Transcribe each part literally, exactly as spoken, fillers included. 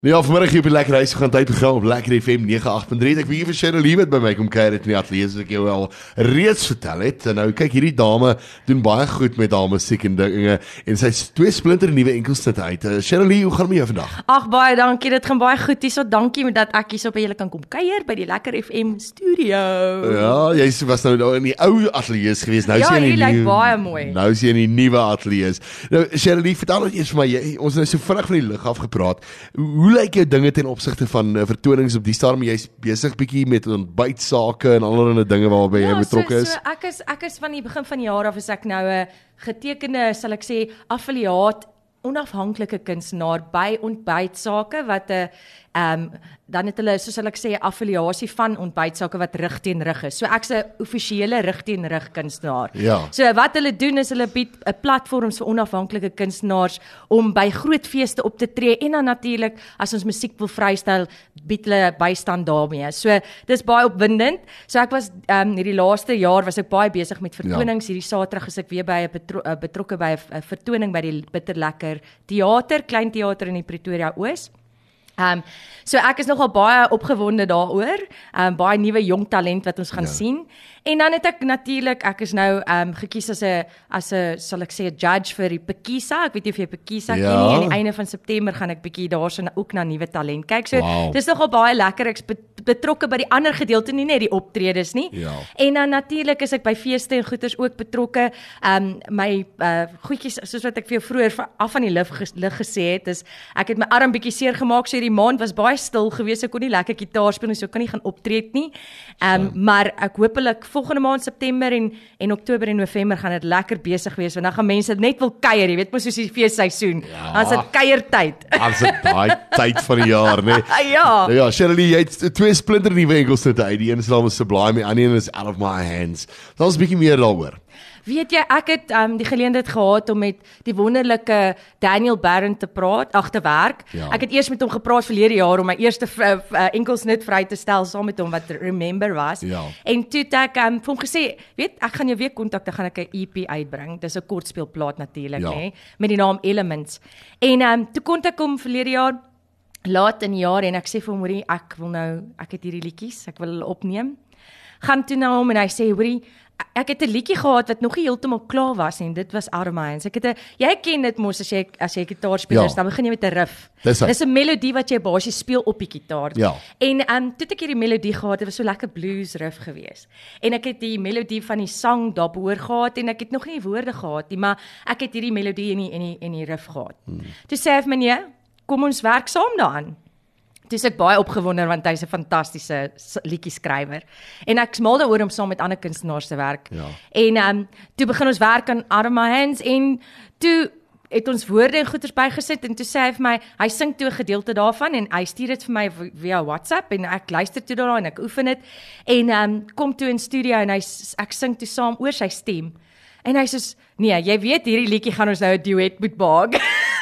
Ja, vanmiddag hier op die Lekker Huis gaan tydprogram op Lekker F M nege agt punt drie. Ek weet vir Cheryl wat by my kom kuier het in die ateljee, soos ek jou al reeds vertel het. En nou kyk, hierdie dame doen baie goed met haar musiek en dinge en sy het twee splinter nuwe enkelsnitte uit. Uh, Cheryl, hoe gaan dit met jou vandag? Ag baie dankie, dit gaan baie goed. Hierso dankie dat ek hierso by julle kan kom kuier by die Lekker F M studio. Ja, jy was nou in die ou ateljee gewees. Nou ja, sien jy die lyk baie mooi. Nou sien jy in die nuwe ateljee. Nou Cheryl, vertel ons eers vir my, jy, ons het nou so vinnig van die lug af gepraat. Hoe Hoe lyk jou dinge ten opsigte van uh, vertonings op die stadium? Jy's besig bietjie met ontbytsake en allerlei dinge waarby ja, jy betrokke is. So, so ek is ek is van die begin van die jaar af is ek nou 'n getekende, sal ek sê, affiliaat onafhanklike kunstenaar by ontbytsake wat 'n ehm um, dan het hulle, soos ek sê, 'n affiliasie van ontbytsake wat rug teen rug is. So ek's 'n offisiële rug teen rug kunstenaar. Ja. So wat hulle doen is hulle bied 'n platforms vir onafhanklike kunstenaars om by groot feeste op te tree en dan natuurlik as ons musiek wil vrystel, bied hulle bystand daarmee. So dis baie opwindend. So ek was ehm um, hierdie laaste jaar was ek baie besig met vertonings. Ja. Hierdie Saterdag is ek weer by 'n betro betrokke by 'n vertoning by die Bitterlekker Theater, Klein Theater in die Pretoria Oos. Um, so ek is nogal baie opgewonde daaroor, um, baie nuwe jong talent wat ons gaan ja. sien. En dan het ek natuurlik, ek is nou um, gekies as 'n as 'n sal ek sê 'n judge vir die Pekisa. Ek weet nie of jy Pekisa ja. ken nie. Aan die einde van September gaan ek bietjie daarso ook na nuwe talent kyk. So wow. dis nogal baie lekker. Ek's betrokke by die ander gedeelte, nie net die optredes nie. Ja. En dan natuurlik is ek by feeste en goeders ook betrokke. Um, my uh, goedjies, soos wat ek vir jou vroeër af van die lig gesê het, is ek het my arm bietjie seer gemaak, so hierdie maand was baie stil geweest. Ek kon nie lekker gitaar speel nie, so ek kan nie gaan optree nie. Um, ja. Maar ek hopelik volgende maand September en en Oktober en November gaan dit lekker besig wees, want dan gaan mense net wil kuier, jy weet mos soos die feesseisoen. Ja. Dan is dit kuiertyd. As dit daai tyd van die jaar, né? Nee. ja. Nou ja, Cheryl, jy het twee splinter nuwe enkelsnitte uit. Die een is naam is Sublime, die ander een is Out of My Hands. Daar is 'n bietjie meer daaroor. Weet jy, ek het um, die geleentheid gehad om met die wonderlike Daniel Barron te praat, ag te werk. Ja. Ek het eers met hom gepraat verlede jaar om my eerste uh, enkelsnit vry te stel saam met hom wat Remember was. Ja. En toe het ek um, vir hom gesê, weet, ek gaan jou weer kontak, dan gaan ek 'n E P uitbring. Dis 'n kortspeelplaat natuurlik, ja. hè, met die naam Elements. En um, toe kontak hom verlede jaar laat in die jaar en ek sê vir hom, hoorie, ek wil nou, ek het hierdie liedjies, ek wil hulle opneem. Gaan toe na hom en hy sê, hoorie, ek het 'n liedjie gehad wat nog nie heeltemal klaar was en dit was Out of My Hands. Ek het 'n jy ken dit mos as jy as jy gitaarspeler is, ja. dan begin jy met 'n riff. Dis, Dis 'n melodie wat jy basies speel op die gitaar. Ja. En ehm um, toe het ek hierdie melodie gehad, dit was so lekker blues riff geweest. En ek het die melodie van die sang daarboor gehad en ek het nog nie die woorde gehad nie, maar ek het hierdie melodie in die in die in die riff gehad. Hmm. Toe sê hy vir my, nee, kom ons werk saam daaraan. Toe is ek baie opgewonde want hy's 'n fantastiese liedjieskrywer. En ek smaal daaroor om saam met ander kunstenaars te werk. Ja. En ehm um, toe begin ons werk aan Out of My Hands en toe het ons woorde en goeders bygesit en toe sê hy vir my, hy sing toe 'n gedeelte daarvan en hy stuur dit vir my via WhatsApp en ek luister toe daarna en ek oefen dit en ehm um, kom toe in studio en hy ek sing toe saam oor sy stem. En hy sê, nee, jy weet hierdie liedjie gaan ons nou 'n duet moet maak.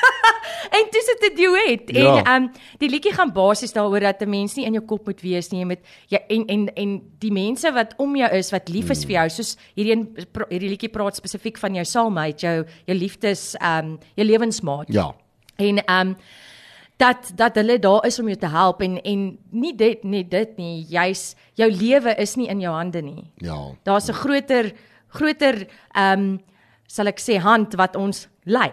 En dis dit 'n duet. Ja. En ehm um, die liedjie gaan basies daaroor dat 'n mens nie in jou kop moet wees nie, met ja en en en die mense wat om jou is, wat lief is vir jou, soos hierdie een, hierdie liedjie praat spesifiek van jou soulmate, jou jou liefdes ehm um, jou lewensmaat. Ja. En ehm um, dat dat hulle daar is om jou te help en en nie dit nie dit nie, jy's jou lewe is nie in jou hande nie. Ja. Daar's 'n groter groter ehm um, sal ek sê hand wat ons lei.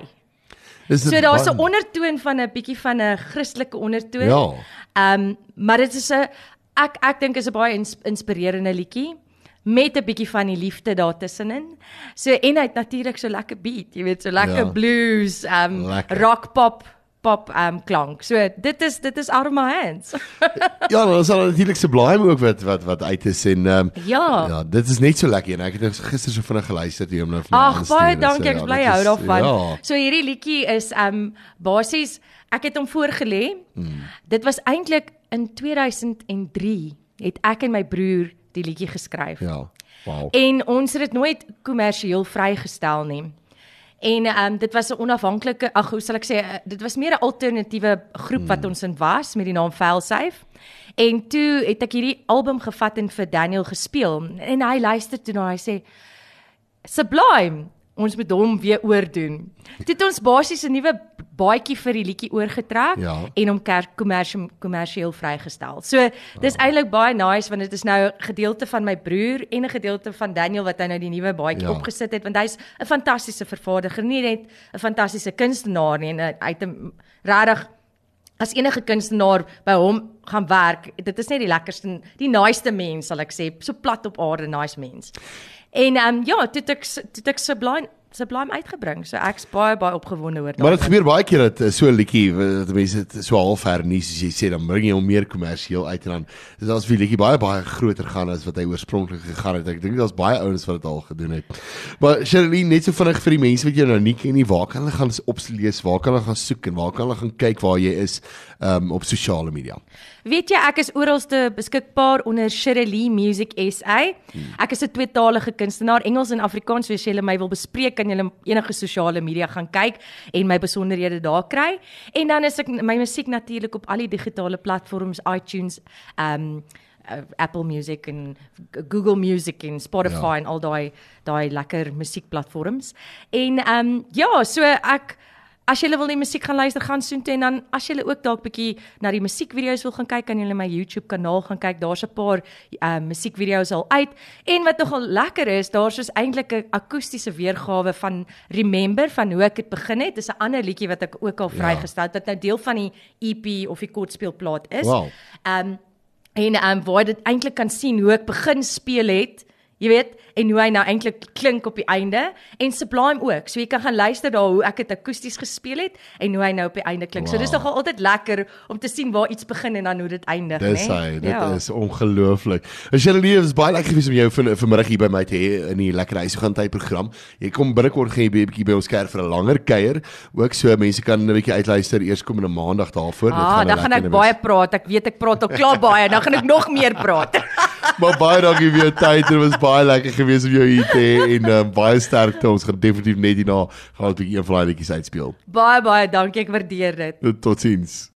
So daar's 'n ondertoon van 'n bietjie van 'n Christelike ondertoon. Ja. Ehm um, maar dit is 'n ek ek dink is 'n baie ins, inspirerende liedjie met 'n bietjie van die liefde daartussenin. So en hy het natuurlik so lekker beat, jy weet, so lekker ja. blues, ehm um, rock pop pop um, klank. So dit is dit is Out of My Hands. Ja, dan is daar natuurlik Sublime ook wat wat wat uit is en um, ja. ja, dit is net so lekker en ek het gister so vinnig geluister toe om nou vir my Ag, baie dankie, ek bly hou daarvan. Ja. So hierdie liedjie is um basies ek het hom voorgelê. Hmm. Dit was eintlik in twee duisend drie het ek en my broer die liedjie geskryf. Ja. Wow. En ons het dit nooit kommersieel vrygestel nie. En um, dit was 'n onafhanklike, ag hoe sal ek sê, dit was meer 'n alternatiewe groep mm. wat ons in was met die naam Failsafe. En toe het ek hierdie album gevat en vir Daniel gespeel en hy luister toe na hy sê Sublime, ons moet hom weer oordoen. Toe het ons basies 'n nuwe baadjie vir die liedjie oorgetrek Ja. en hom kommersieel kommersieel vrygestel. So dis ja. eintlik baie nice want dit is nou 'n gedeelte van my broer en 'n gedeelte van Daniel wat hy nou die nuwe baadjie Ja. opgesit het want hy's 'n fantastiese vervaardiger, nie net 'n fantastiese kunstenaar nie en hy het 'n regtig as enige kunstenaar by hom gaan werk, dit is net die lekkerste, die naaste mens sal ek sê, so plat op aarde, nice mens. En ehm um, ja, toe het ek toe het ek Sublime Sublime uitgebring. So ek's baie baie opgewonde oor dit. Maar dit gebeur baie keer dat uh, so 'n liedjie dat mense dit so half hernies as jy sê dan bring jy hom meer kommersieel uit en dan dis as die liedjie baie baie groter gaan as wat hy oorspronklik gegaan het. Ek dink daar's baie ouens wat dit al gedoen het. Maar Sherilyn, net so vinnig vir die mense wat jou nou nie ken nie, waar kan hulle gaan oplees, waar kan hulle gaan soek en waar kan hulle gaan kyk waar jy is um, op sosiale media? Weet jy, ek is oralste beskikbaar onder Sherilyn Music S A. Ek is 'n tweetalige kunstenaar, Engels en Afrikaans, so as jy my wil bespreek, kan jy enige sosiale media gaan kyk en my besonderhede daar kry. En dan is ek my musiek natuurlik op al die digitale platforms, iTunes, um uh, Apple Music en Google Music en Spotify ja. en al daai daai lekker musiekplatforms. En um ja, so ek as jy wil die musiek gaan luister, gaan soontoe en dan as jy ook dalk bietjie na die musiekvideo's wil gaan kyk, kan jy my YouTube kanaal gaan kyk. Daar's 'n paar um, musiekvideo's al uit. En wat nogal lekker is, daar's dus eintlik 'n akoestiese weergawe van Remember van hoe ek dit begin het. Dis 'n ander liedjie wat ek ook al vrygestel het wat nou deel van die E P of die kortspeelplaat is. Wow. Um en um, waar jy dit eintlik kan sien hoe ek begin speel het. Jy weet, en hoe hy nou eintlik klink op die einde en Sublime ook. So jy kan gaan luister daar hoe ek dit akoesties gespeel het en hoe hy nou op die einde klink. Wow. So dis nogal altyd lekker om te sien waar iets begin en dan hoe dit eindig, né? Dis hy, dit ja. is ongelooflik. As jy lief is baie lekker gewees om jou van vanmiddag hier by my te hê in die lekker huis gaan tyd program. Jy kom binnekort gaan jy 'n bietjie by ons kuier vir 'n langer kuier. Ook so mense kan 'n bietjie uitluister eers komende maandag daarvoor. Ah, dan gaan ek baie praat. Ek weet ek praat al klaar baie. Dan gaan ek nog meer praat. Maar baie dankie vir jou tyd. Dit was baie lekker gewees om jou hier te hê en um, baie sterkte. Ons gaan definitief net hierna gaan 'n bietjie een van daai liedjies uitspeel. Baie baie dankie, ek waardeer dit. Totsiens.